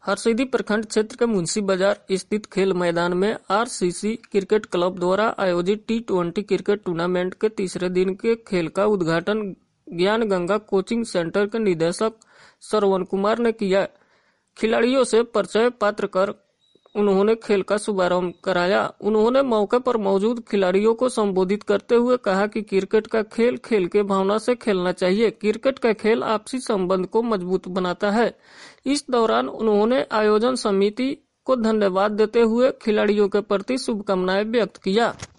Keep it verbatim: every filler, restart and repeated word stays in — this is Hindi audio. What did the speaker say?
हरसिद्धि प्रखंड क्षेत्र के मुंशी बाजार स्थित खेल मैदान में आरसीसी क्रिकेट क्लब द्वारा आयोजित टी ट्वेंटी क्रिकेट टूर्नामेंट के तीसरे दिन के खेल का उद्घाटन ज्ञान गंगा कोचिंग सेंटर के निदेशक श्रवण कुमार ने किया। खिलाड़ियों से परिचय पात्र कर उन्होंने खेल का शुभारंभ कराया। उन्होंने मौके पर मौजूद खिलाड़ियों को संबोधित करते हुए कहा कि क्रिकेट का खेल खेल के भावना से खेलना चाहिए। क्रिकेट का खेल आपसी संबंध को मजबूत बनाता है। इस दौरान उन्होंने आयोजन समिति को धन्यवाद देते हुए खिलाड़ियों के प्रति शुभकामनाएं व्यक्त किया।